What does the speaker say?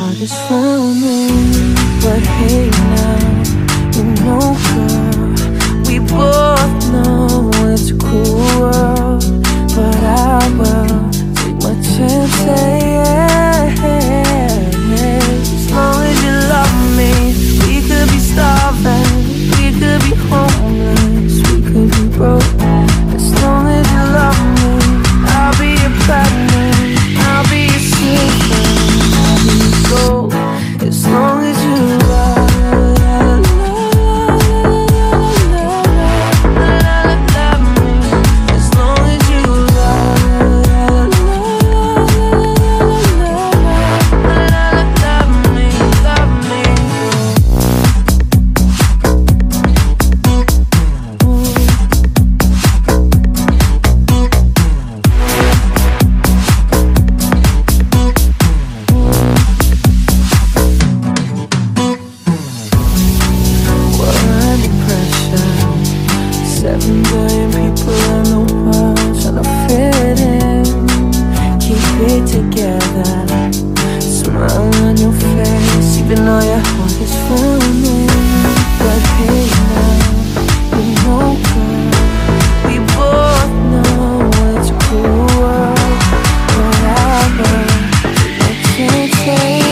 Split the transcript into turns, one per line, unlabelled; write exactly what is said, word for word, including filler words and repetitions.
heart is frowning. But hey now, you know girl, we both know it's a cruel world. But I will take my chances. As long as you love me, we could be starving, we could be homeless, we could be broke. As long as you love me, I'll be your platinum, I'll be your silver, I'll be your gold. As long as you love seven billion people in the world trying to fit in. Keep it together, smile on your face, even though your heart is frowning. But hey now, you know girl, we both know it's a cruel world. But I will take my chances.